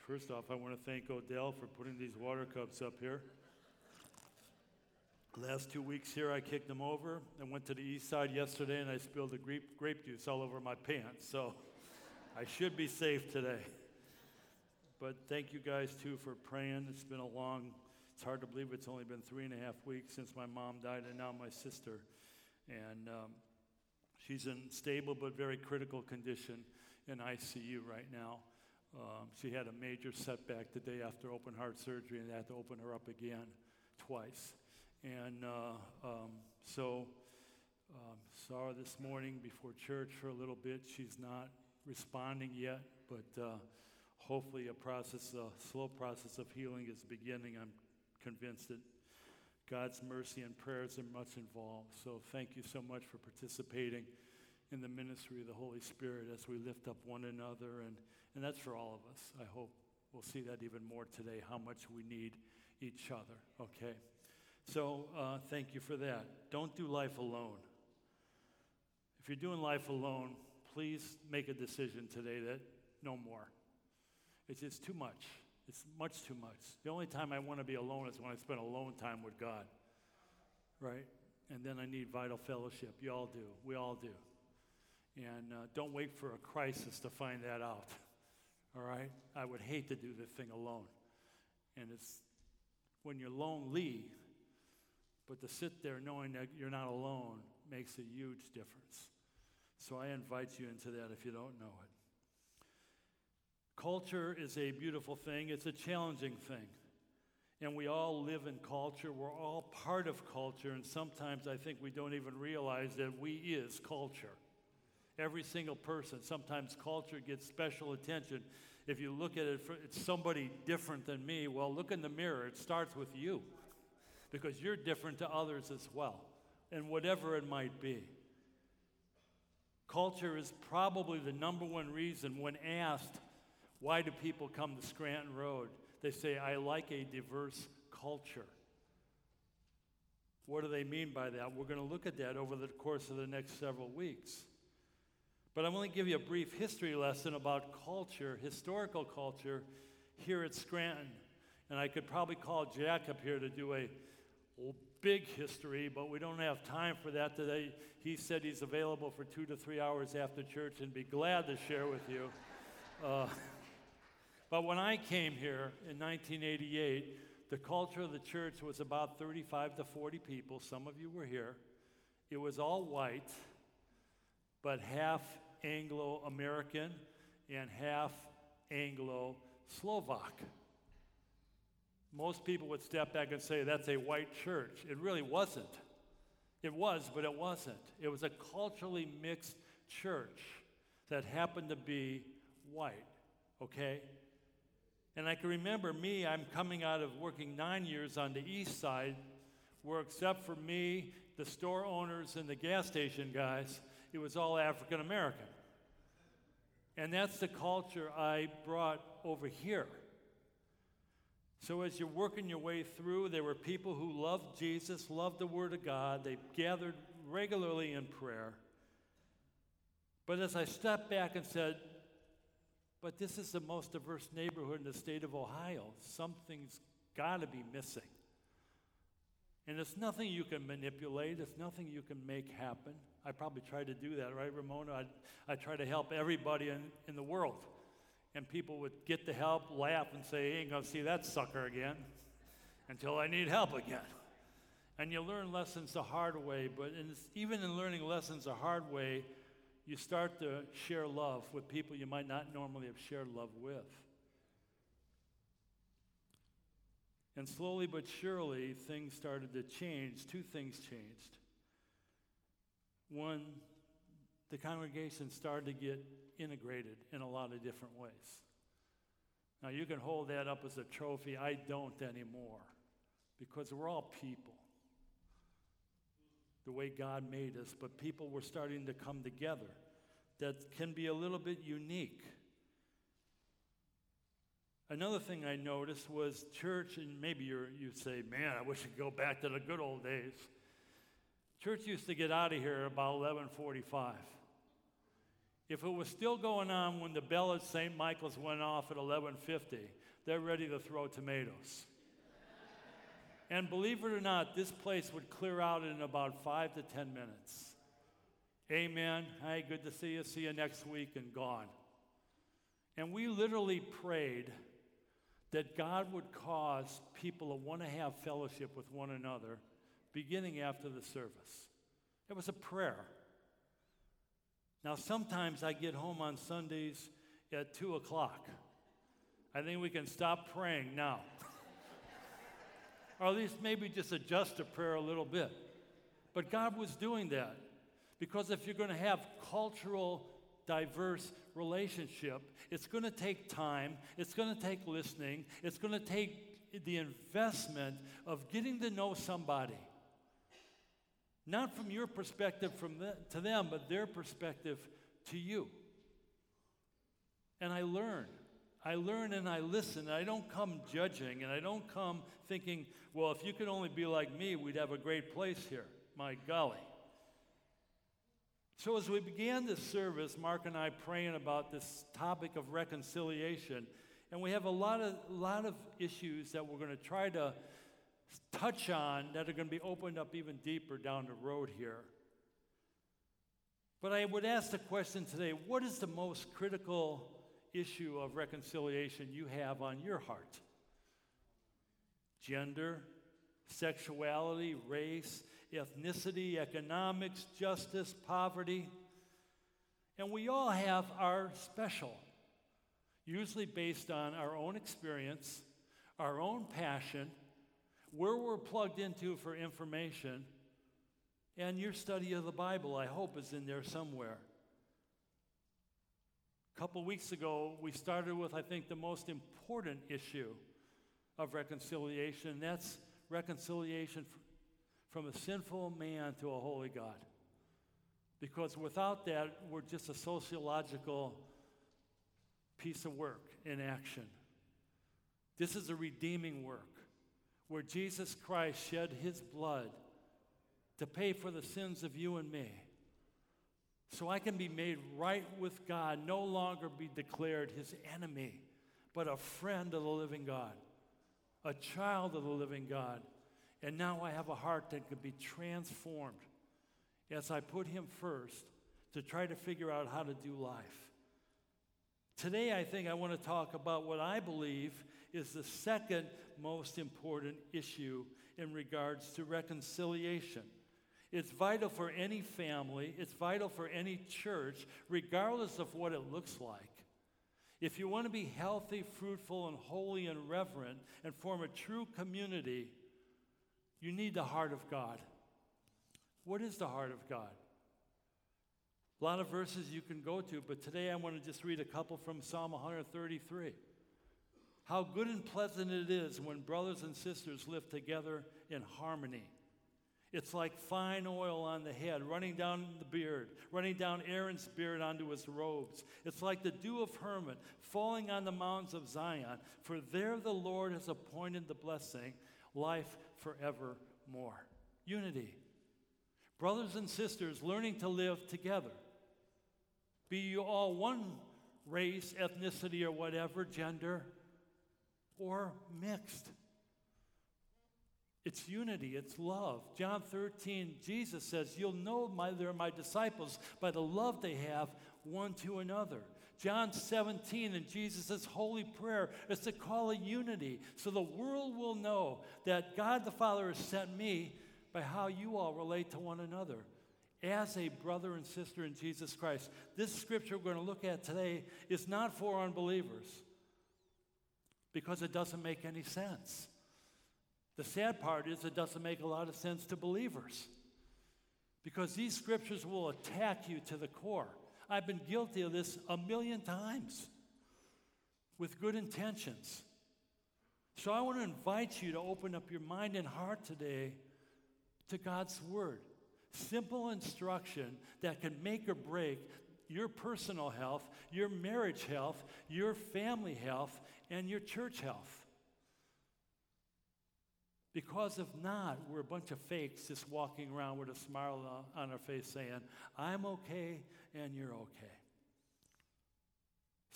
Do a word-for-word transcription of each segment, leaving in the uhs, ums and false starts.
First off, I want to thank Odell for putting these water cups up here. Last two weeks here, I kicked them over. I went to the east side yesterday, and I spilled the grape, grape juice all over my pants. So I should be safe today. But thank you guys, too, for praying. It's been a long, it's hard to believe it's only been three and a half weeks since my mom died, and now my sister. And um, she's in stable but very critical condition in I C U right now. Um, she had a major setback the day after open heart surgery, and they had to open her up again twice. And uh, um, so um, saw her this morning before church for a little bit. She's not responding yet, but uh, hopefully a process, a slow process of healing is beginning. I'm convinced that God's mercy and prayers are much involved. So thank you so much for participating in the ministry of the Holy Spirit as we lift up one another. And, and that's for all of us. I hope we'll see that even more today, how much we need each other, okay? So uh, thank you for that. Don't do life alone. If you're doing life alone, please make a decision today that no more. It's just too much. It's much too much. The only time I want to be alone is when I spend alone time with God, right? And then I need vital fellowship. You all do. We all do. And uh, don't wait for a crisis to find that out, all right? I would hate to do this thing alone. And it's when you're lonely, but to sit there knowing that you're not alone makes a huge difference. So I invite you into that if you don't know it. Culture is a beautiful thing. It's a challenging thing. And we all live in culture. We're all part of culture. And sometimes I think we don't even realize that we is culture. Every single person. Sometimes culture gets special attention. If you look at it, for, it's somebody different than me. Well, look in the mirror. It starts with you. Because you're different to others as well. And whatever it might be. Culture is probably the number one reason when asked, why do people come to Scranton Road? They say, I like a diverse culture. What do they mean by that? We're going to look at that over the course of the next several weeks. But I'm going to give you a brief history lesson about culture, historical culture, here at Scranton. And I could probably call Jack up here to do a big history, but we don't have time for that today. He said he's available for two to three hours after church and be glad to share with you. Uh, But when I came here in nineteen eighty-eight, the culture of the church was about thirty-five to forty people. Some of you were here. It was all white, but half Anglo-American and half Anglo-Slovak. Most people would step back and say, that's a white church. It really wasn't. It was, but it wasn't. It was a culturally mixed church that happened to be white, okay? And I can remember me, I'm coming out of working nine years on the east side, where except for me, the store owners, and the gas station guys, it was all African American. And that's the culture I brought over here. So as you're working your way through, there were people who loved Jesus, loved the Word of God. They gathered regularly in prayer. But as I stepped back and said, but this is the most diverse neighborhood in the state of Ohio. Something's got to be missing. And it's nothing you can manipulate. It's nothing you can make happen. I probably tried to do that, right, Ramona? I, I try to help everybody in, in the world. And people would get the help, laugh, and say, hey, ain't going to see that sucker again until I need help again. And you learn lessons the hard way. But in, even in learning lessons the hard way, you start to share love with people you might not normally have shared love with. And slowly but surely, things started to change. Two things changed. One, the congregation started to get integrated in a lot of different ways. Now, you can hold that up as a trophy. I don't anymore, because we're all people. The way God made us, but people were starting to come together that can be a little bit unique. Another thing I noticed was church, and maybe you're, you say, man, I wish I could go back to the good old days. Church used to get out of here about eleven forty-five. If it was still going on when the bell at Saint Michael's went off at eleven fifty, they're ready to throw tomatoes. And believe it or not, this place would clear out in about five to ten minutes. Amen. Hey, good to see you. See you next week, and gone. And we literally prayed that God would cause people to want to have fellowship with one another beginning after the service. It was a prayer. Now, sometimes I get home on Sundays at two o'clock. I think we can stop praying now. Or at least maybe just adjust the prayer a little bit. But God was doing that. Because if you're going to have cultural, diverse relationship, it's going to take time, it's going to take listening, it's going to take the investment of getting to know somebody. Not from your perspective from the, to them, but their perspective to you. And I learn. I learn and I listen. I don't come judging, and I don't come thinking, well, if you could only be like me, we'd have a great place here. My golly. So as we began this service, Mark and I praying about this topic of reconciliation, and we have a lot of, lot of issues that we're going to try to touch on that are going to be opened up even deeper down the road here. But I would ask the question today, what is the most critical issue of reconciliation you have on your heart? Gender, sexuality, race, ethnicity, economics, justice, poverty. And we all have our special, usually based on our own experience, our own passion, where we're plugged into for information, and your study of the Bible, I hope, is in there somewhere. A couple weeks ago, we started with, I think, the most important issue of reconciliation, and that's reconciliation from a sinful man to a holy God. Because without that, we're just a sociological piece of work in action. This is a redeeming work where Jesus Christ shed his blood to pay for the sins of you and me. So I can be made right with God, no longer be declared his enemy, but a friend of the living God, a child of the living God. And now I have a heart that could be transformed as I put him first to try to figure out how to do life. Today, I think I want to talk about what I believe is the second most important issue in regards to reconciliation. It's vital for any family, it's vital for any church, regardless of what it looks like. If you want to be healthy, fruitful, and holy and reverent and form a true community, you need the heart of God. What is the heart of God? A lot of verses you can go to, but today I want to just read a couple from Psalm one thirty-three. How good and pleasant it is when brothers and sisters live together in harmony. It's like fine oil on the head, running down the beard, running down Aaron's beard onto his robes. It's like the dew of Hermon falling on the mountains of Zion, for there the Lord has appointed the blessing, life forevermore. Unity. Brothers and sisters learning to live together. Be you all one race, ethnicity, or whatever, gender, or mixed. It's unity, it's love. John thirteen, Jesus says, you'll know my, they're my disciples by the love they have one to another. John seventeen, and Jesus' holy prayer is to call it unity, so the world will know that God the Father has sent me by how you all relate to one another as a brother and sister in Jesus Christ. This scripture we're going to look at today is not for unbelievers because it doesn't make any sense. The sad part is it doesn't make a lot of sense to believers because these scriptures will attack you to the core. I've been guilty of this a million times with good intentions. So I want to invite you to open up your mind and heart today to God's word. Simple instruction that can make or break your personal health, your marriage health, your family health, and your church health. Because if not, we're a bunch of fakes just walking around with a smile on our face saying, I'm okay and you're okay.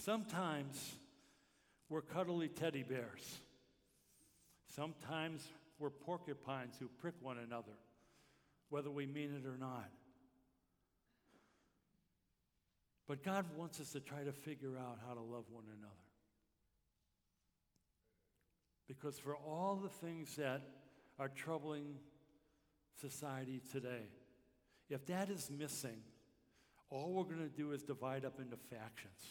Sometimes we're cuddly teddy bears. Sometimes we're porcupines who prick one another, whether we mean it or not. But God wants us to try to figure out how to love one another. Because for all the things that are troubling society today, if that is missing, all we're going to do is divide up into factions.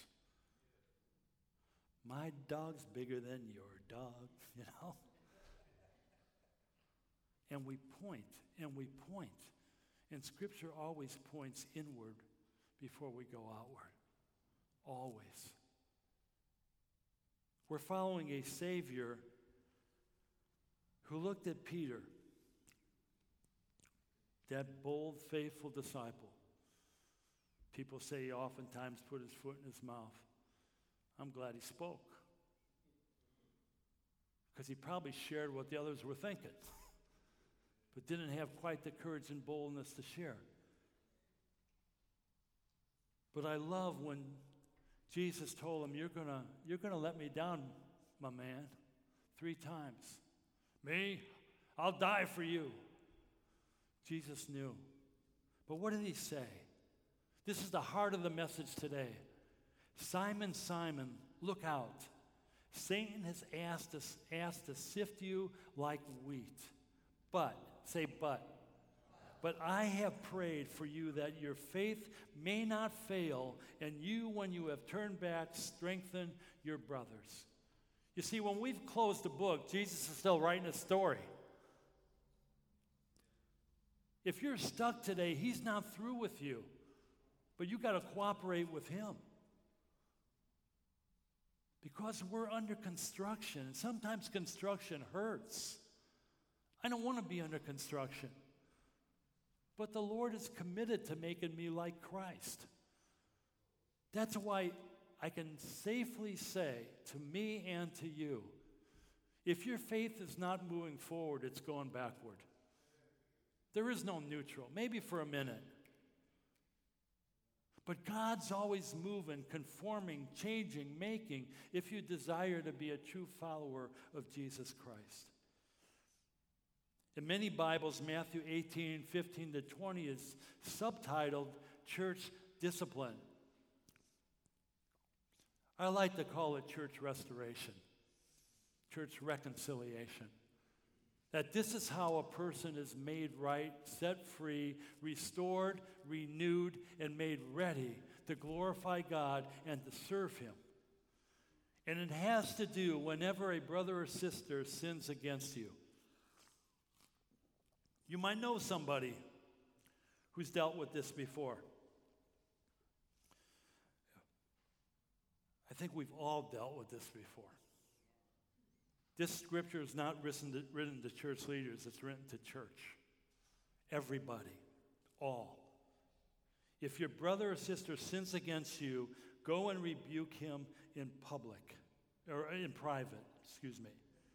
My dog's bigger than your dog, you know? And we point, and we point. And Scripture always points inward before we go outward. Always. We're following a Savior who looked at Peter, that bold, faithful disciple. People say he oftentimes put his foot in his mouth. I'm glad he spoke, because he probably shared what the others were thinking, but didn't have quite the courage and boldness to share. But I love when Jesus told him, you're gonna, you're gonna let me down, my man, three times. Me? I'll die for you. Jesus knew. But what did he say? This is the heart of the message today. Simon, Simon, look out. Satan has asked us, asked to sift you like wheat. But, say but. But I have prayed for you that your faith may not fail, and you, when you have turned back, strengthen your brothers. You see, when we've closed the book, Jesus is still writing a story. If you're stuck today, he's not through with you. But you got to cooperate with him. Because we're under construction, and sometimes construction hurts. I don't want to be under construction. But the Lord is committed to making me like Christ. That's why I can safely say to me and to you, if your faith is not moving forward, it's going backward. There is no neutral, maybe for a minute. But God's always moving, conforming, changing, making, if you desire to be a true follower of Jesus Christ. In many Bibles, Matthew eighteen, fifteen to twenty is subtitled Church Discipline. I like to call it church restoration, church reconciliation. That this is how a person is made right, set free, restored, renewed, and made ready to glorify God and to serve him. And it has to do whenever a brother or sister sins against you. You might know somebody who's dealt with this before. I think we've all dealt with this before. This scripture is not written to, written to church leaders, it's written to church. Everybody, all. If your brother or sister sins against you, go and rebuke him in public, or in private, excuse me.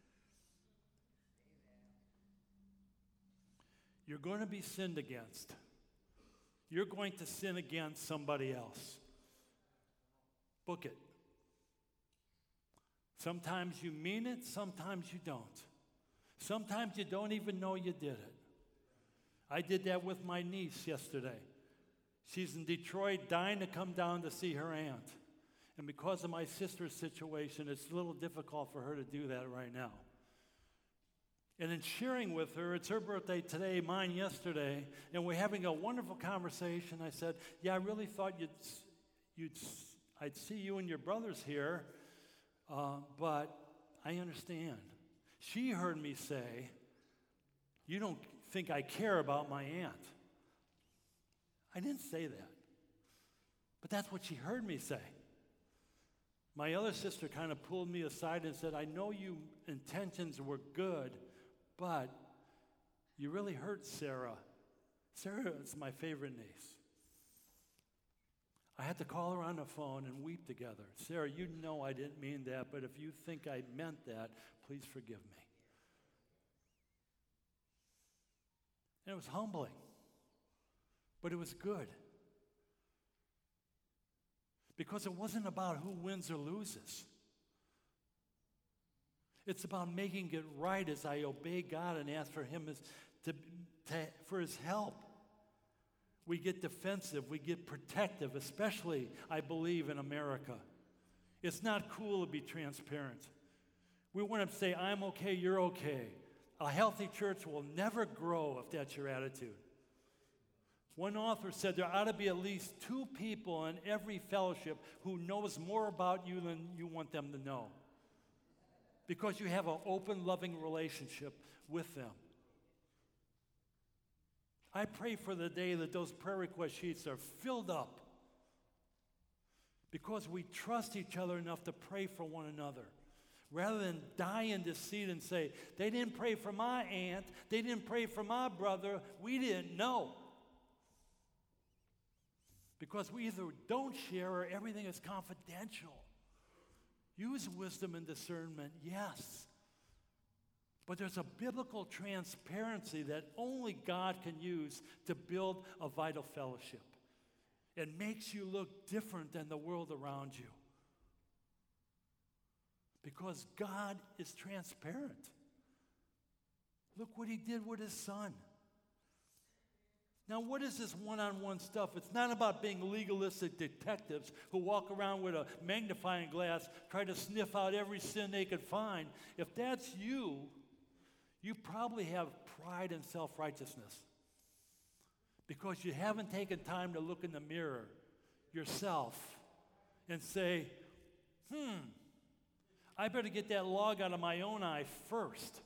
You're going to be sinned against. You're going to sin against somebody else. Book it. Sometimes you mean it, sometimes you don't. Sometimes you don't even know you did it. I did that with my niece yesterday. She's in Detroit, dying to come down to see her aunt. And because of my sister's situation, it's a little difficult for her to do that right now. And in sharing with her, it's her birthday today, mine yesterday, and we're having a wonderful conversation. I said, yeah, I really thought you'd, you'd, I'd see you and your brothers here, uh, but I understand. She heard me say, you don't think I care about my aunt. I didn't say that, but that's what she heard me say. My other sister kind of pulled me aside and said, I know your intentions were good, but you really hurt Sarah. Sarah is my favorite niece. I had to call her on the phone and weep together. Sarah, you know I didn't mean that, but if you think I meant that, please forgive me. And it was humbling, but it was good. Because it wasn't about who wins or loses. It's about making it right as I obey God and ask for Him as, to, to, for His help. We get defensive, we get protective, especially, I believe, in America. It's not cool to be transparent. We want to say, I'm okay, you're okay. A healthy church will never grow if that's your attitude. One author said there ought to be at least two people in every fellowship who knows more about you than you want them to know. Because you have an open, loving relationship with them. I pray for the day that those prayer request sheets are filled up because we trust each other enough to pray for one another. Rather than die in deceit and say, they didn't pray for my aunt, they didn't pray for my brother, we didn't know. Because we either don't share or everything is confidential. Use wisdom and discernment, yes. But there's a biblical transparency that only God can use to build a vital fellowship. It makes you look different than the world around you. Because God is transparent. Look what He did with His Son. Now, what is this one-on-one stuff? It's not about being legalistic detectives who walk around with a magnifying glass, try to sniff out every sin they could find. If that's you, you probably have pride and self-righteousness because you haven't taken time to look in the mirror yourself and say, hmm, I better get that log out of my own eye first.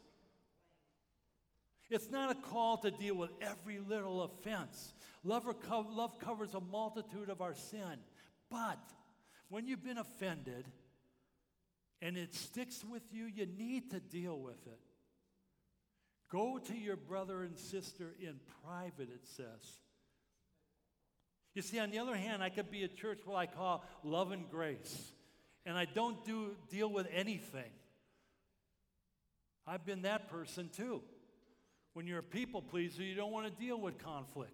It's not a call to deal with every little offense. Love, co- love covers a multitude of our sin. But when you've been offended and it sticks with you, you need to deal with it. Go to your brother and sister in private, it says. You see, on the other hand, I could be a church what I call love and grace, and I don't do deal with anything. I've been that person too. When you're a people pleaser, you don't want to deal with conflict.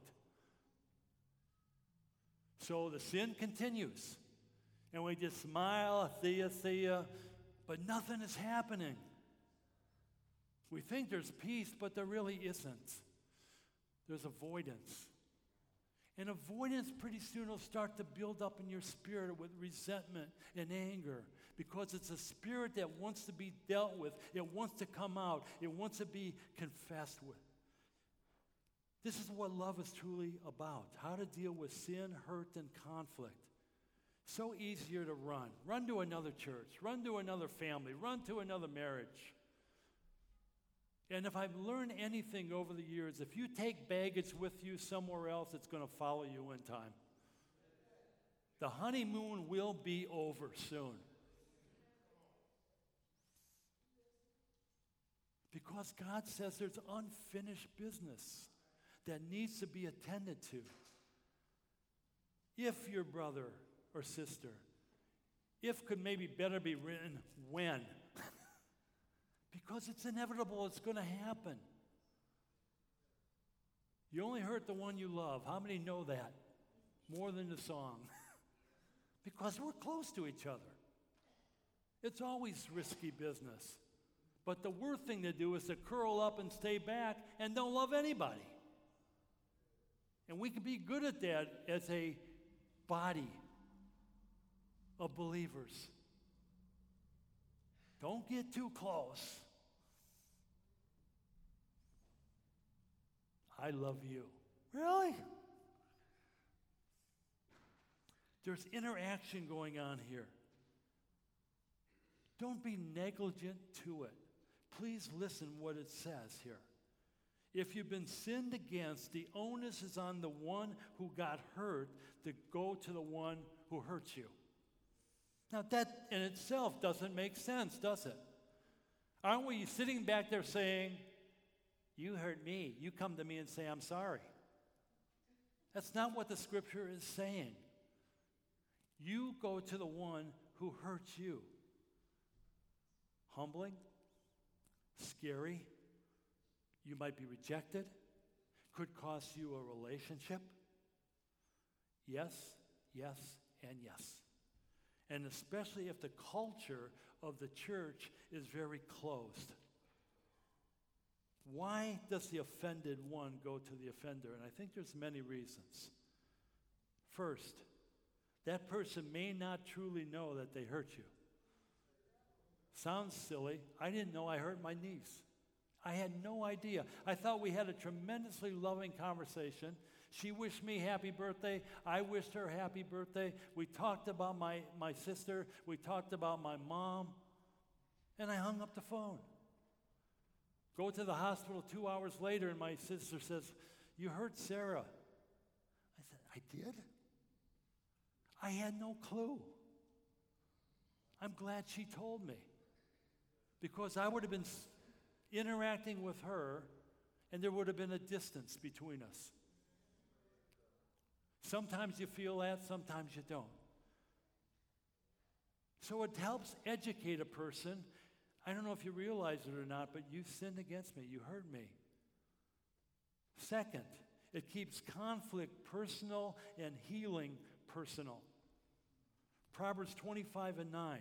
So the sin continues. And we just smile, see ya, see ya, but nothing is happening. We think there's peace, but there really isn't. There's avoidance. And avoidance pretty soon will start to build up in your spirit with resentment and anger because it's a spirit that wants to be dealt with. It wants to come out. It wants to be confessed with. This is what love is truly about, how to deal with sin, hurt, and conflict. So easier to run. Run to another church. Run to another family. Run to another marriage. And if I've learned anything over the years, if you take baggage with you somewhere else, it's going to follow you in time. The honeymoon will be over soon. Because God says there's unfinished business that needs to be attended to. If your brother or sister, if could maybe better be written when. Because it's inevitable, it's going to happen. You only hurt the one you love. How many know that? More than the song. Because we're close to each other. It's always risky business. But the worst thing to do is to curl up and stay back and don't love anybody. And we can be good at that as a body of believers. Don't get too close. I love you. Really? There's interaction going on here. Don't be negligent to it. Please listen what it says here. If you've been sinned against, the onus is on the one who got hurt to go to the one who hurts you. Now that in itself doesn't make sense, does it? Aren't we sitting back there saying, you hurt me, you come to me and say, I'm sorry. That's not what the scripture is saying. You go to the one who hurts you. Humbling, scary, you might be rejected, could cost you a relationship. Yes, yes, and yes. And especially if the culture of the church is very closed. Why does the offended one go to the offender? And I think there's many reasons. First, that person may not truly know that they hurt you. Sounds silly. I didn't know I hurt my niece. I had no idea. I thought we had a tremendously loving conversation. She wished me happy birthday. I wished her happy birthday. We talked about my, my sister. We talked about my mom. And I hung up the phone. Go to the hospital two hours later, and my sister says, "You hurt Sarah." I said, "I did?" I had no clue. I'm glad she told me. Because I would have been interacting with her, and there would have been a distance between us. Sometimes you feel that, sometimes you don't. So it helps educate a person. I don't know if you realize it or not, but you sinned against me. You hurt me. Second, it keeps conflict personal and healing personal. Proverbs twenty-five and nine.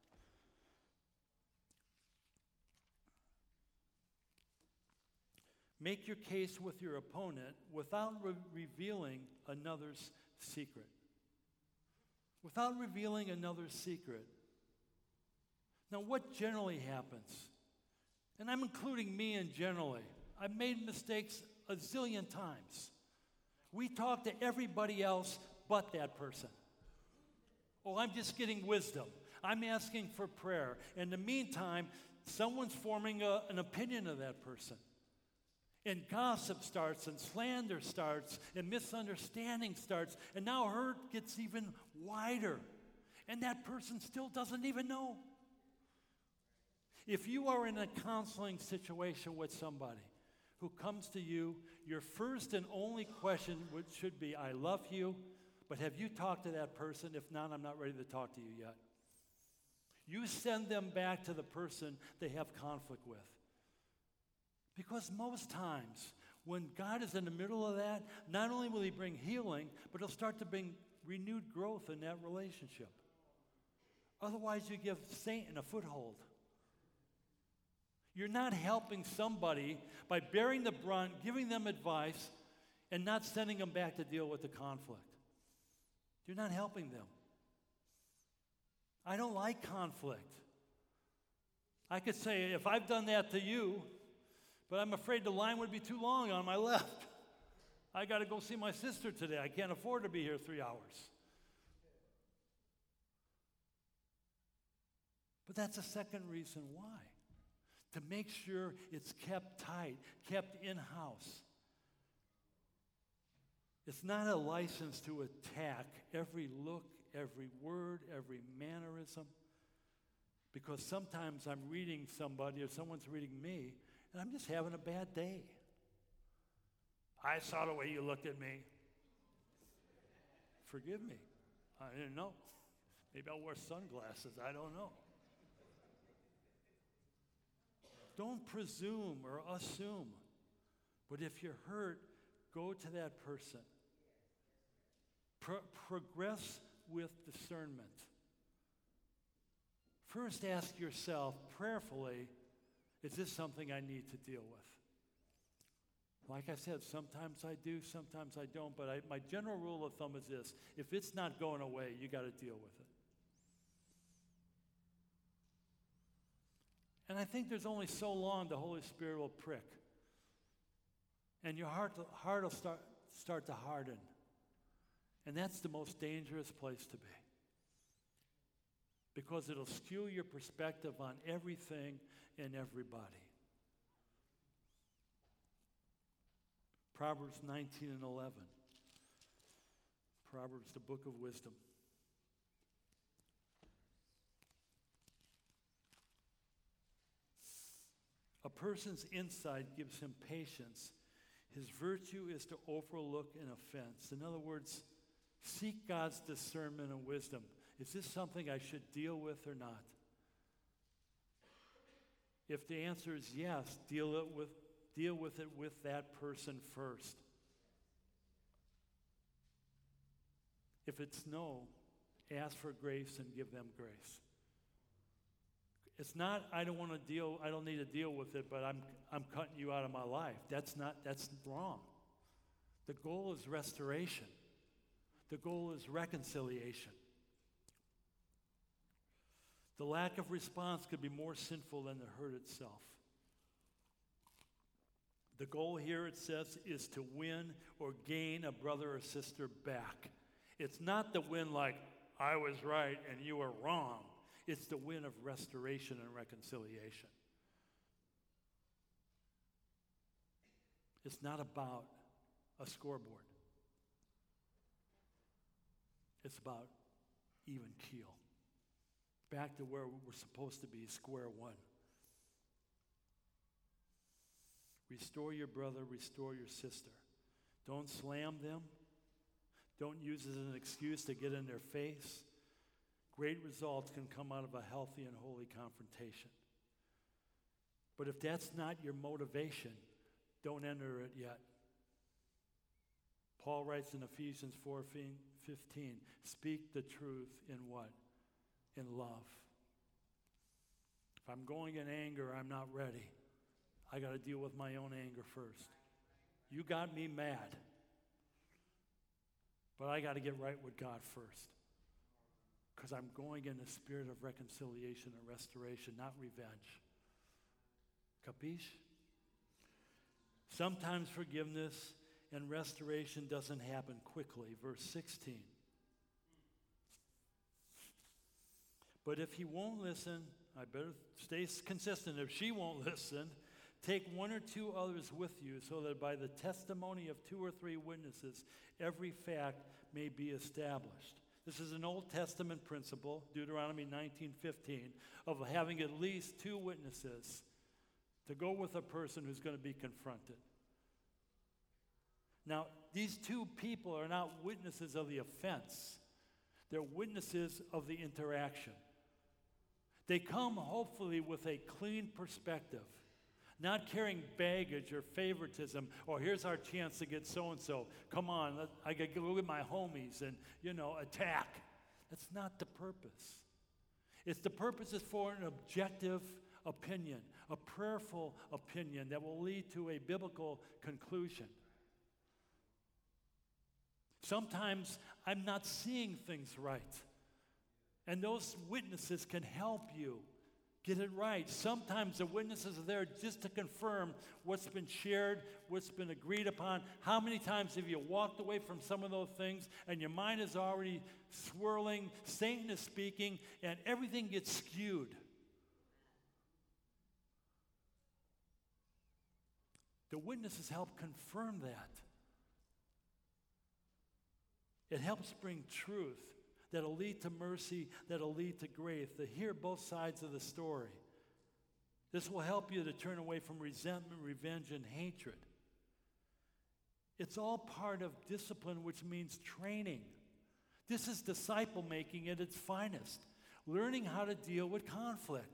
Make your case with your opponent without re- revealing another's secret. Without revealing another's secret. Now, what generally happens? And I'm including me in generally. I've made mistakes a zillion times. We talk to everybody else but that person. Oh, I'm just getting wisdom. I'm asking for prayer. In the meantime, someone's forming a, an opinion of that person. And gossip starts, and slander starts, and misunderstanding starts, and now hurt gets even wider. And that person still doesn't even know. If you are in a counseling situation with somebody who comes to you, your first and only question would, should be, "I love you, but have you talked to that person? If not, I'm not ready to talk to you yet." You send them back to the person they have conflict with. Because most times, when God is in the middle of that, not only will he bring healing, but he'll start to bring renewed growth in that relationship. Otherwise, you give Satan a foothold. You're not helping somebody by bearing the brunt, giving them advice, and not sending them back to deal with the conflict. You're not helping them. I don't like conflict. I could say, if I've done that to you, but I'm afraid the line would be too long on my left. I got to go see my sister today. I can't afford to be here three hours. But that's a second reason why. To make sure it's kept tight, kept in-house. It's not a license to attack every look, every word, every mannerism. Because sometimes I'm reading somebody or someone's reading me, and I'm just having a bad day. I saw the way you looked at me. Forgive me. I didn't know. Maybe I'll wear sunglasses. I don't know. Don't presume or assume. But if you're hurt, go to that person. Pro- progress with discernment. First, ask yourself prayerfully, is this something I need to deal with? Like I said, sometimes I do, sometimes I don't, but I, my general rule of thumb is this. If it's not going away, you got to deal with it. And I think there's only so long the Holy Spirit will prick. And your heart, heart will start, start to harden. And that's the most dangerous place to be. Because it'll skew your perspective on everything and everybody. Proverbs nineteen and eleven. Proverbs, the book of wisdom. A person's insight gives him patience. His virtue is to overlook an offense. In other words, seek God's discernment and wisdom. Is this something I should deal with or not? If the answer is yes, deal it with, deal with it with that person first. If it's no, ask for grace and give them grace. It's not, I don't want to deal, I don't need to deal with it, but I'm, I'm cutting you out of my life. That's not, that's wrong. The goal is restoration. The goal is reconciliation. The lack of response could be more sinful than the hurt itself. The goal here, it says, is to win or gain a brother or sister back. It's not the win like, I was right and you were wrong. It's the win of restoration and reconciliation. It's not about a scoreboard. It's about even keel. Back to where we're supposed to be, square one. Restore your brother, restore your sister. Don't slam them. Don't use it as an excuse to get in their face. Great results can come out of a healthy and holy confrontation. But if that's not your motivation, don't enter it yet. Paul writes in Ephesians four fifteen, speak the truth in what? In love. If I'm going in anger, I'm not ready. I got to deal with my own anger first. You got me mad. But I got to get right with God first. Because I'm going in the spirit of reconciliation and restoration, not revenge. Capiche? Sometimes forgiveness and restoration doesn't happen quickly. Verse sixteen. But if he won't listen, I better stay consistent. If she won't listen, take one or two others with you, so that by the testimony of two or three witnesses, every fact may be established. This is an Old Testament principle, Deuteronomy nineteen fifteen, of having at least two witnesses to go with a person who's going to be confronted. Now, these two people are not witnesses of the offense. They're witnesses of the interaction. They come hopefully with a clean perspective, not carrying baggage or favoritism, or here's our chance to get so-and-so. Come on, let, I got to go with my homies and, you know, attack. That's not the purpose. It's the purpose is for an objective opinion, a prayerful opinion that will lead to a biblical conclusion. Sometimes I'm not seeing things right. And those witnesses can help you get it right. Sometimes the witnesses are there just to confirm what's been shared, what's been agreed upon. How many times have you walked away from some of those things and your mind is already swirling, Satan is speaking, and everything gets skewed? The witnesses help confirm that. It helps bring truth that'll lead to mercy, that'll lead to grace, to hear both sides of the story. This will help you to turn away from resentment, revenge, and hatred. It's all part of discipline, which means training. This is disciple making at its finest, learning how to deal with conflict.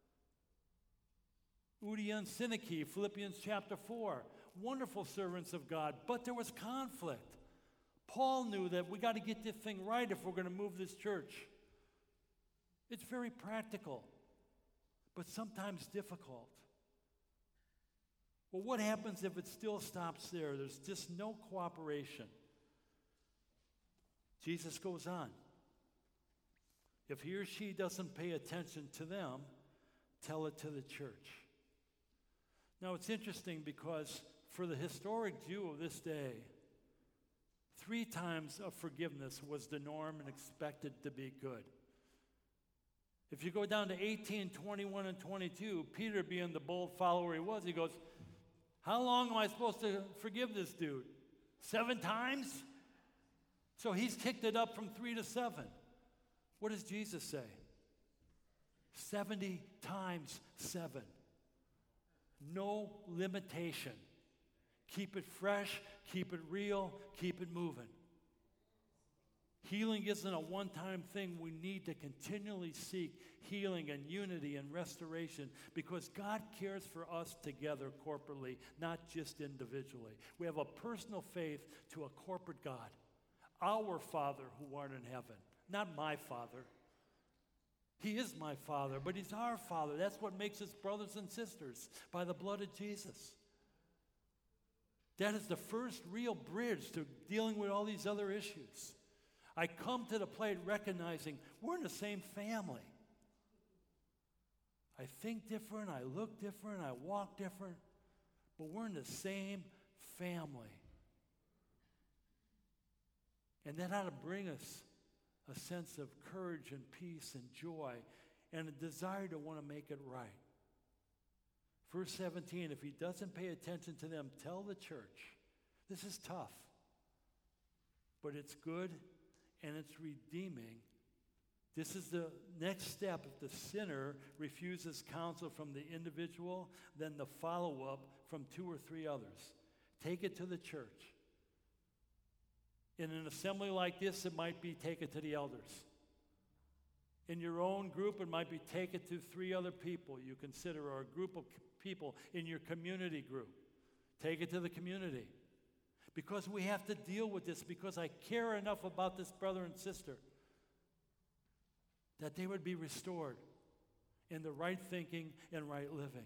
Euodia and Syntyche, Philippians chapter four, wonderful servants of God, but there was conflict. Paul knew that we got to get this thing right if we're going to move this church. It's very practical, but sometimes difficult. Well, what happens if it still stops there? There's just no cooperation. Jesus goes on. If he or she doesn't pay attention to them, tell it to the church. Now, it's interesting because for the historic Jew of this day, three times of forgiveness was the norm and expected to be good. If you go down to eighteen, twenty-one, and twenty-two, Peter, being the bold follower he was, he goes, how long am I supposed to forgive this dude? Seven times? So he's kicked it up from three to seven. What does Jesus say? seventy times seven. No limitation. Keep it fresh, keep it real, keep it moving. Healing isn't a one-time thing. We need to continually seek healing and unity and restoration because God cares for us together corporately, not just individually. We have a personal faith to a corporate God, our Father who art in heaven, not my Father. He is my Father, but He's our Father. That's what makes us brothers and sisters, by the blood of Jesus. That is the first real bridge to dealing with all these other issues. I come to the plate recognizing we're in the same family. I think different, I look different, I walk different, but we're in the same family. And that ought to bring us a sense of courage and peace and joy and a desire to want to make it right. Verse seventeen, if he doesn't pay attention to them, tell the church. This is tough, but it's good and it's redeeming. This is the next step. If the sinner refuses counsel from the individual, then the follow-up from two or three others. Take it to the church. In an assembly like this, it might be take it to the elders. In your own group, it might be take it to three other people you consider, or a group of people in your community group. Take it to the community. Because we have to deal with this, because I care enough about this brother and sister that they would be restored in the right thinking and right living.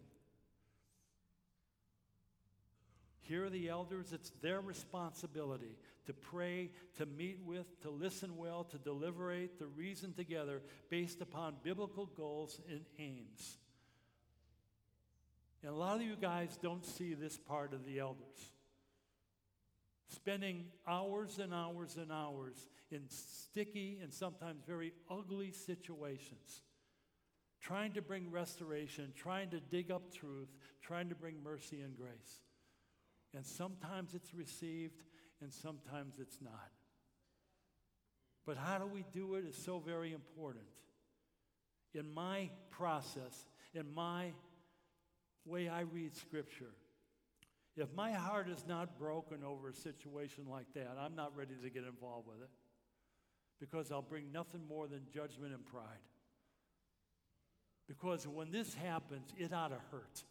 Here are the elders. It's their responsibility to pray, to meet with, to listen well, to deliberate, to reason together based upon biblical goals and aims. And a lot of you guys don't see this part of the elders. Spending hours and hours and hours in sticky and sometimes very ugly situations, trying to bring restoration, trying to dig up truth, trying to bring mercy and grace. And sometimes it's received, and sometimes it's not. But how do we do it is so very important. In my process, in my way I read Scripture, if my heart is not broken over a situation like that, I'm not ready to get involved with it, because I'll bring nothing more than judgment and pride. Because when this happens, it ought to hurt.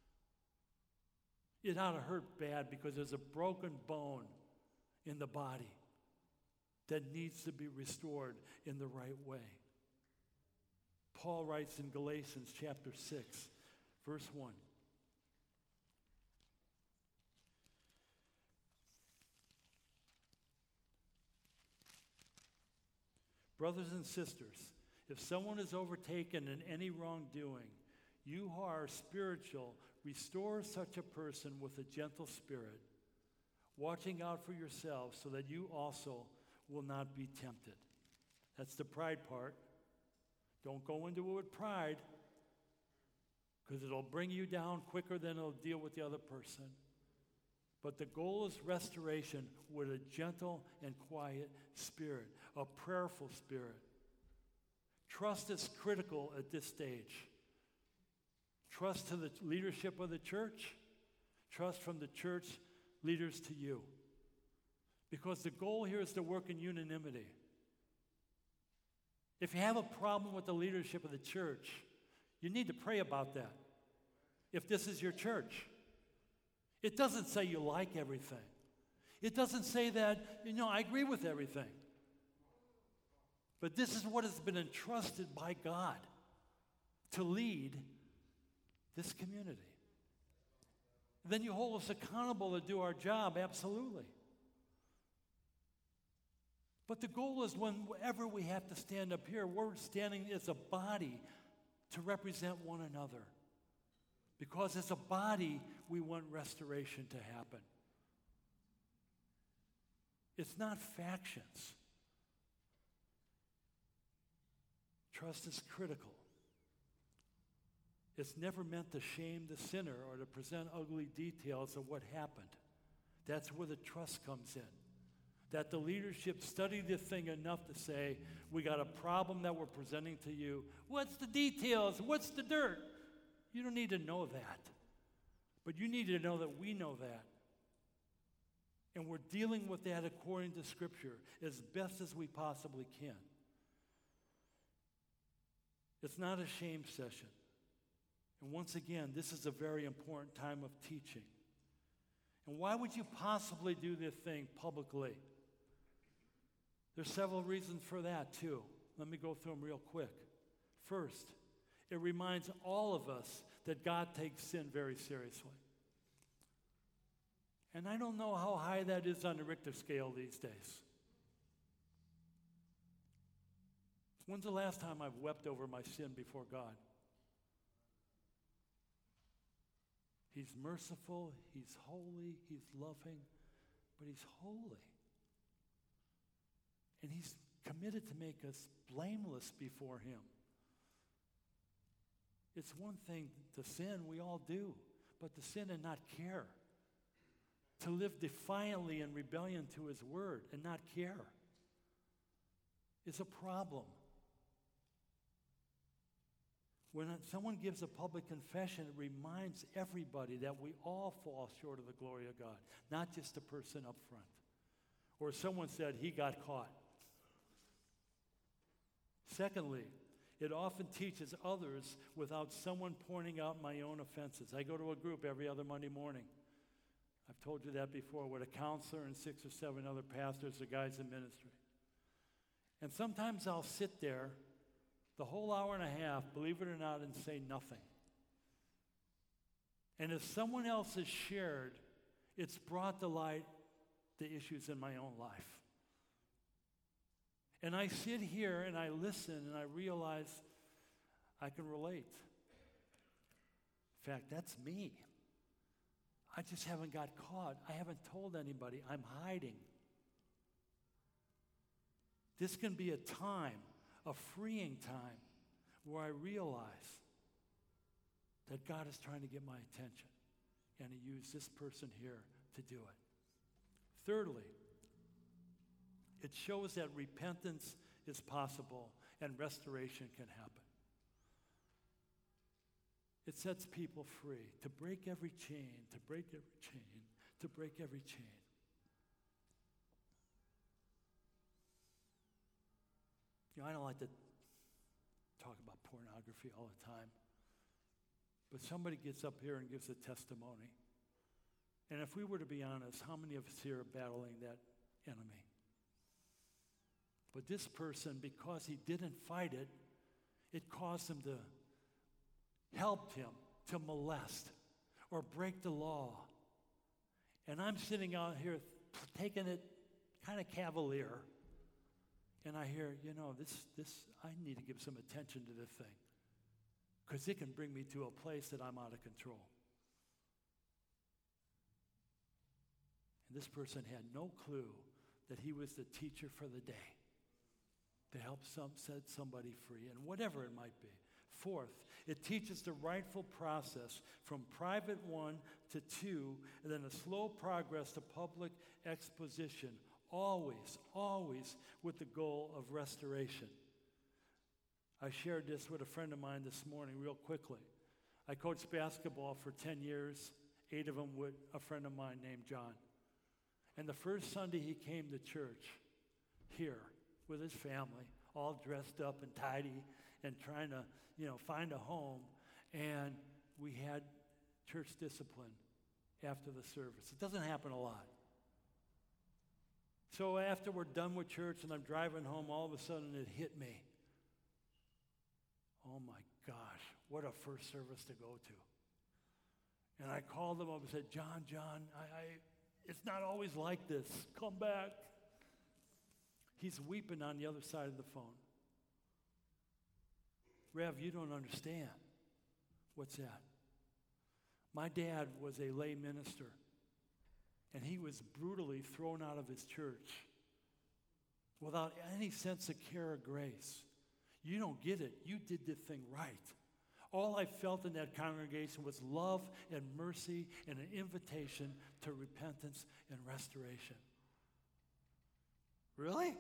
It ought to hurt bad, because there's a broken bone in the body that needs to be restored in the right way. Paul writes in Galatians chapter six, verse one. Brothers and sisters, if someone is overtaken in any wrongdoing, you who are spiritual, restore such a person with a gentle spirit, watching out for yourselves so that you also will not be tempted. That's the pride part. Don't go into it with pride, because it'll bring you down quicker than it'll deal with the other person. But the goal is restoration with a gentle and quiet spirit, a prayerful spirit. Trust is critical at this stage. Trust to the leadership of the church. Trust from the church leaders to you. Because the goal here is to work in unanimity. If you have a problem with the leadership of the church, you need to pray about that. If this is your church. It doesn't say you like everything. It doesn't say that, you know, I agree with everything. But this is what has been entrusted by God to lead this community. Then you hold us accountable to do our job, absolutely. But the goal is whenever we have to stand up here, we're standing as a body to represent one another. Because as a body, we want restoration to happen. It's not factions. Trust is critical. It's never meant to shame the sinner or to present ugly details of what happened. That's where the trust comes in. That the leadership studied the thing enough to say, we got a problem that we're presenting to you. What's the details? What's the dirt? You don't need to know that. But you need to know that we know that. And we're dealing with that according to Scripture as best as we possibly can. It's not a shame session. And once again, this is a very important time of teaching. And why would you possibly do this thing publicly? There's several reasons for that, too. Let me go through them real quick. First, it reminds all of us that God takes sin very seriously. And I don't know how high that is on the Richter scale these days. When's the last time I've wept over my sin before God? He's merciful, He's holy, He's loving, but He's holy. And He's committed to make us blameless before Him. It's one thing to sin, we all do, but to sin and not care. To live defiantly in rebellion to His word and not care is a problem. When someone gives a public confession, it reminds everybody that we all fall short of the glory of God, not just the person up front. Or someone said, he got caught. Secondly, it often teaches others without someone pointing out my own offenses. I go to a group every other Monday morning. I've told you that before, with a counselor and six or seven other pastors or guys in ministry. And sometimes I'll sit there the whole hour and a half, believe it or not, and say nothing. And if someone else has shared, it's brought to light the issues in my own life. And I sit here and I listen and I realize I can relate. In fact, that's me. I just haven't got caught. I haven't told anybody. I'm hiding. This can be a time, a freeing time, where I realize that God is trying to get my attention, and He used this person here to do it. Thirdly, it shows that repentance is possible and restoration can happen. It sets people free to break every chain, to break every chain, to break every chain. You know, I don't like to talk about pornography all the time, but somebody gets up here and gives a testimony. And if we were to be honest, how many of us here are battling that enemy? But this person, because he didn't fight it, it caused him to helped him to molest or break the law. And I'm sitting out here taking it kind of cavalier. And I hear, you know, this, this, I need to give some attention to this thing. Because it can bring me to a place that I'm out of control. And this person had no clue that he was the teacher for the day to help some, set somebody free, and whatever it might be. Fourth, it teaches the rightful process from private one to two, and then a slow progress to public exposition, always, always with the goal of restoration. I shared this with a friend of mine this morning real quickly. I coached basketball for ten years, eight of them with a friend of mine named John. And the first Sunday he came to church here with his family, all dressed up and tidy and trying to, you know, find a home. And we had church discipline after the service. It doesn't happen a lot. So after we're done with church and I'm driving home, all of a sudden it hit me. Oh my gosh, what a first service to go to. And I called him up and said, John, John, I, I, it's not always like this. Come back. He's weeping on the other side of the phone. Rev, you don't understand. What's that? My dad was a lay minister, and he was brutally thrown out of his church without any sense of care or grace. You don't get it. You did the thing right. All I felt in that congregation was love and mercy and an invitation to repentance and restoration. Really?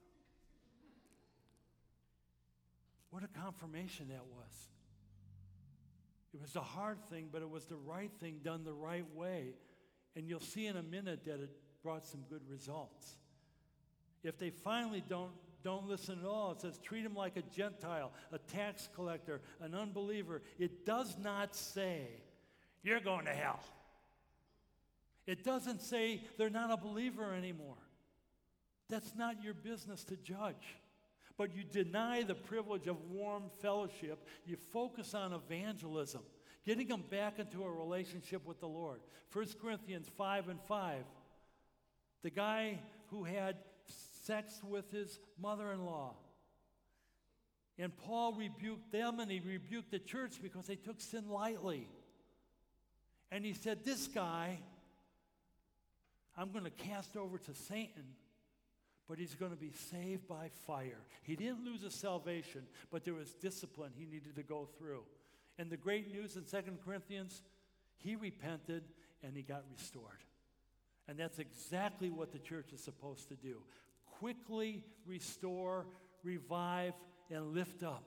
What a confirmation that was. It was a hard thing, but it was the right thing done the right way. And you'll see in a minute that it brought some good results. If they finally don't, don't listen at all, it says treat them like a Gentile, a tax collector, an unbeliever. It does not say, you're going to hell. It doesn't say they're not a believer anymore. That's not your business to judge. But you deny the privilege of warm fellowship. You focus on evangelism, getting them back into a relationship with the Lord. First Corinthians five and five, the guy who had sex with his mother-in-law. And Paul rebuked them and he rebuked the church because they took sin lightly. And he said, this guy, I'm going to cast over to Satan, but he's going to be saved by fire. He didn't lose his salvation, but there was discipline he needed to go through. And the great news in Second Corinthians, he repented and he got restored. And that's exactly what the church is supposed to do. Quickly restore, revive, and lift up.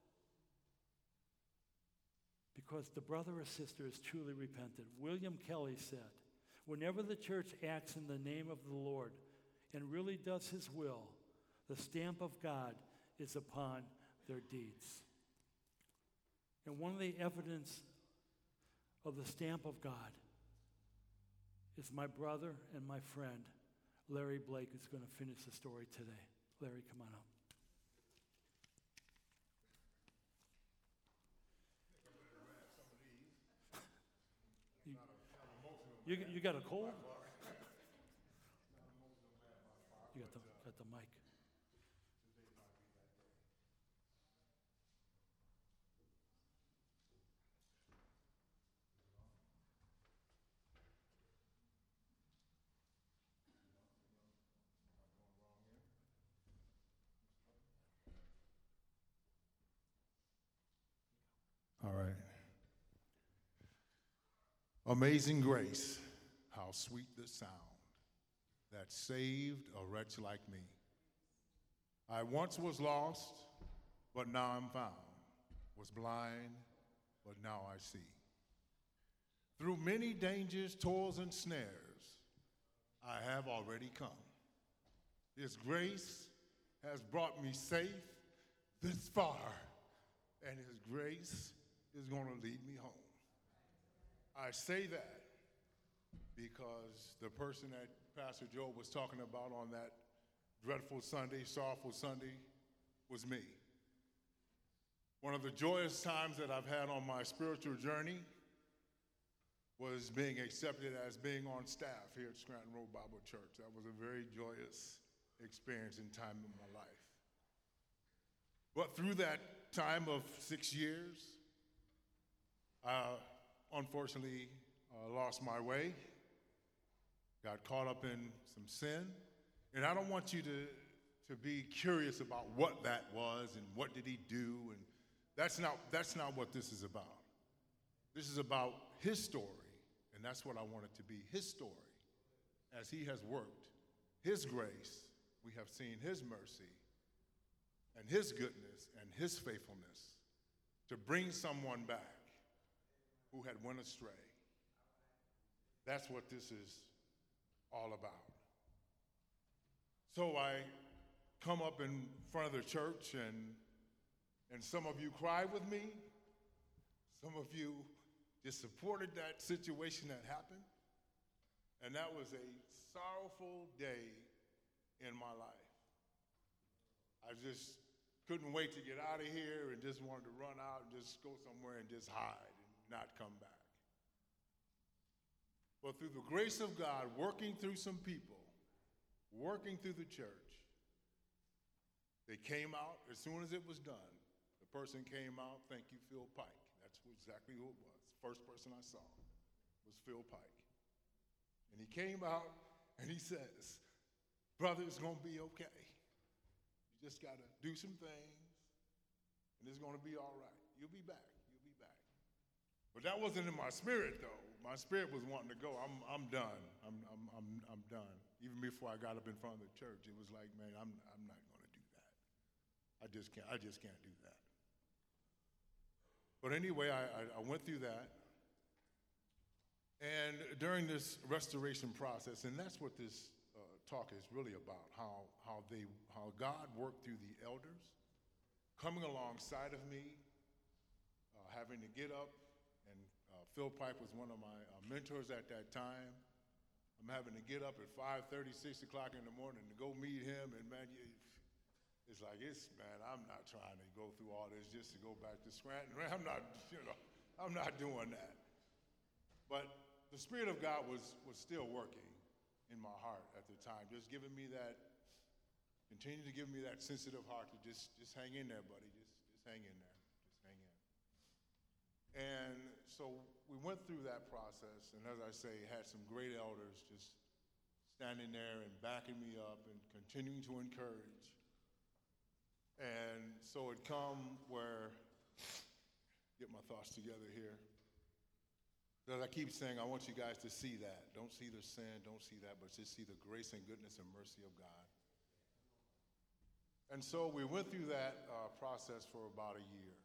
Because the brother or sister is truly repentant. William Kelly said, whenever the church acts in the name of the Lord and really does his will, the stamp of God is upon their deeds. And one of the evidence of the stamp of God is my brother and my friend, Larry Blake, who's going to finish the story today. Larry, come on up. You, you got a cold? You got the, got the mic. All right. Amazing grace, how sweet the sound that saved a wretch like me. I once was lost, but now I'm found, was blind, but now I see. Through many dangers, toils, and snares, I have already come. His grace has brought me safe this far, and his grace is going to lead me home. I say that because the person that Pastor Joe was talking about on that dreadful Sunday, sorrowful Sunday, was me. One of the joyous times that I've had on my spiritual journey was being accepted as being on staff here at Scranton Road Bible Church. That was a very joyous experience and time in my life. But through that time of six years, I unfortunately uh, lost my way, got caught up in some sin, and I don't want you to, to be curious about what that was and what did he do, and that's not, that's not what this is about. This is about his story, and that's what I want it to be, his story. As he has worked his grace, we have seen his mercy and his goodness and his faithfulness to bring someone back who had went astray. That's what this is all about. So I come up in front of the church, and, and some of you cried with me. Some of you just supported that situation that happened. And that was a sorrowful day in my life. I just couldn't wait to get out of here and just wanted to run out and just go somewhere and just hide and not come back. But through the grace of God, working through some people, working through the church, they came out as soon as it was done. The person came out, thank you, Phil Pike. That's exactly who it was. First person I saw was Phil Pike. And he came out and he says, brother, it's gonna be okay. You just gotta do some things and it's gonna be all right. You'll be back, you'll be back. But that wasn't in my spirit though. My spirit was wanting to go. I'm, I'm done, I'm, I'm, I'm, I'm done. Even before I got up in front of the church, it was like, man, I'm, I'm not gonna do that. I just can't, I just can't do that. But anyway, I, I, I went through that. And during this restoration process, and that's what this uh, talk is really about, how, how, they, how God worked through the elders, coming alongside of me, uh, having to get up, and uh, Phil Pipe was one of my uh, mentors at that time. I I'm having to get up at five thirty, six o'clock in the morning to go meet him, and man, you, it's like, it's, man, I'm not trying to go through all this just to go back to Scranton. I'm not, you know, I'm not doing that. But the Spirit of God was, was still working in my heart at the time, just giving me that, continue to give me that sensitive heart to just, just hang in there, buddy, just, just hang in there, just hang in. And so we went through that process, and as I say, had some great elders just standing there and backing me up and continuing to encourage. And so it come where, get my thoughts together here. As I keep saying, I want you guys to see that. Don't see the sin, don't see that, but just see the grace and goodness and mercy of God. And so we went through that uh, process for about a year.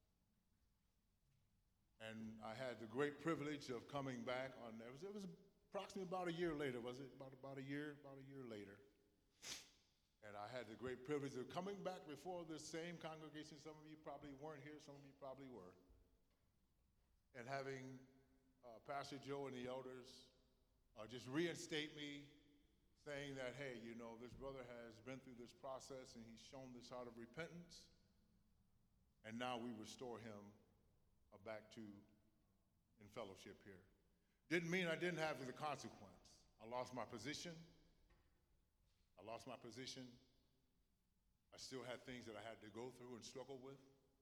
And I had the great privilege of coming back on, it was, it was approximately about a year later, was it? About, about a year, about a year later. And I had the great privilege of coming back before the same congregation. Some of you probably weren't here, some of you probably were. And having uh, Pastor Joe and the elders uh, just reinstate me, saying that, hey, you know, this brother has been through this process and he's shown this heart of repentance, and now we restore him uh, back to in fellowship here. Didn't mean I didn't have the consequence. I lost my position. I lost my position. I still had things that I had to go through and struggle with,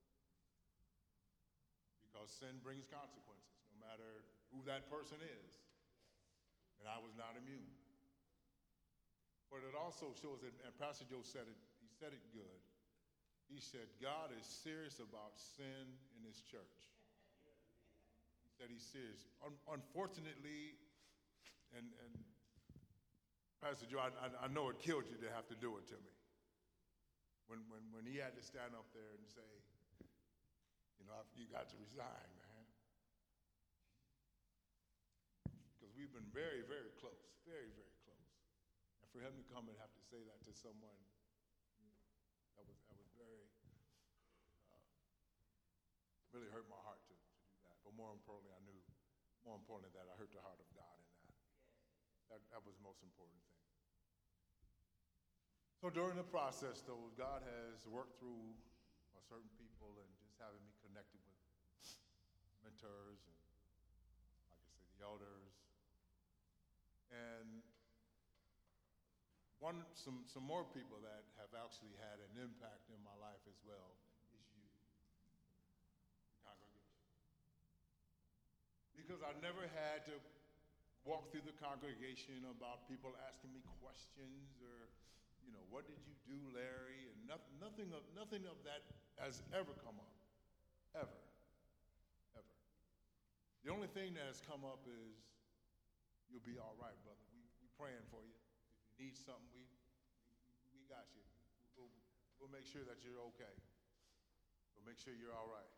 because sin brings consequences, no matter who that person is. And I was not immune. But it also shows that, and Pastor Joe said it, he said it good. He said, God is serious about sin in his church. He said he's serious. Un- unfortunately, and, and Pastor Joe, I, I, I know it killed you to have to do it to me. When, when, when he had to stand up there and say, you know, you got to resign, man. Because we've been very, very close, very, very close. And for him to come and have to say that to someone, that was, that was very, uh, really hurt my heart to, to do that. But more importantly, I knew, more importantly, that I hurt the heart of God in that. That, that was the most important thing. So during the process, though, God has worked through uh, certain people and just having me connected with mentors and, like I say, the elders. And one, some, some more people that have actually had an impact in my life as well is you, the congregation. Because I never had to walk through the congregation about people asking me questions or, you know, what did you do, Larry? And no, nothing of nothing of that has ever come up, ever, ever. The only thing that has come up is, you'll be all right, brother. We we praying for you. If you need something, we we, we got you. We'll, we'll make sure that you're okay. We'll make sure you're all right.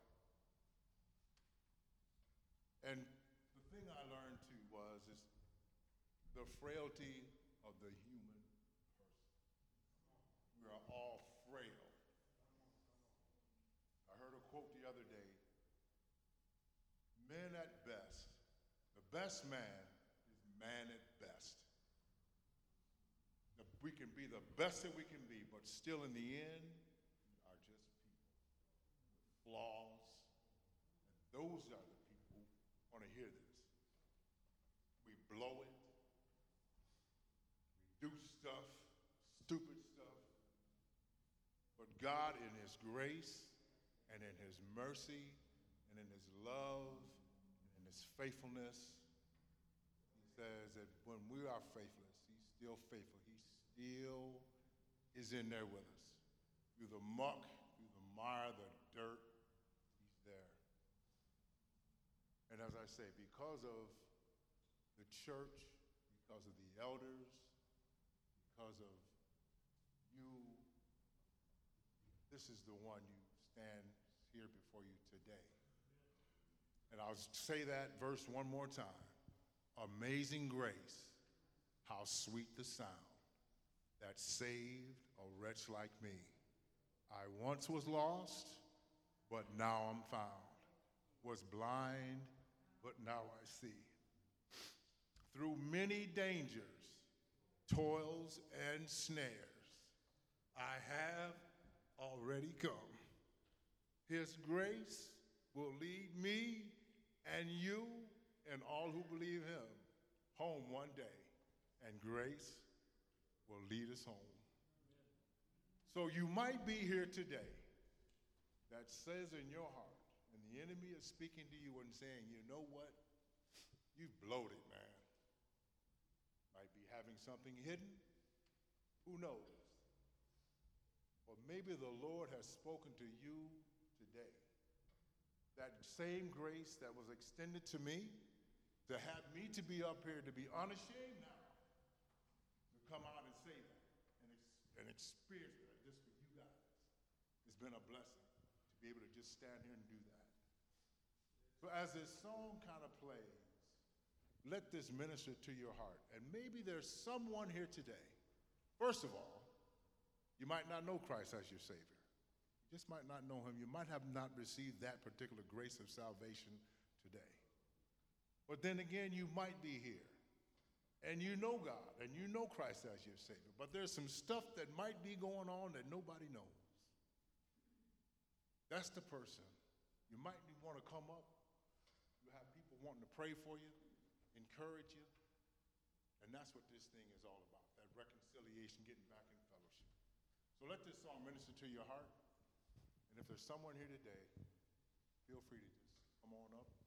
And the thing I learned too was is the frailty of the human person. We are all frail. I heard a quote the other day. Men at best, the best man is man at best. The, we can be the best that we can be, but still in the end, we are just people with flaws. And those are the people who want to hear this. We blow it. We do stuff, stupid stuff. But God, in his grace and in his mercy and in his love and in his faithfulness, he says that when we are faithless, he's still faithful. He still is in there with us. Through the muck, through the mire, the dirt, he's there. And as I say, because of the church, because of the elders, because of you, this is the one you stand here before you today. And I'll say that verse one more time. Amazing grace, how sweet the sound that saved a wretch like me. I once was lost, but now I'm found. Was blind, but now I see. through many dangers, toils, and snares, I have already come. His grace will lead me and you and all who believe him home one day, and grace will lead us home. So you might be here today that says in your heart, and the enemy is speaking to you and saying, you know what? You've bloated, man. Might be having something hidden. Who knows? Or maybe the Lord has spoken to you today. That same grace that was extended to me, to have me to be up here, to be unashamed now, to come out and say that and, ex and experience that just for you guys. It's been a blessing to be able to just stand here and do that. So as this song kind of plays, let this minister to your heart. And maybe there's someone here today. First of all, you might not know Christ as your Savior. You just might not know him. You might have not received that particular grace of salvation today. But then again, you might be here, and you know God, and you know Christ as your Savior. But there's some stuff that might be going on that nobody knows. That's the person. You might want to come up. You have people wanting to pray for you, encourage you. And that's what this thing is all about, that reconciliation, getting back in fellowship. So let this song minister to your heart. And if there's someone here today, feel free to just come on up.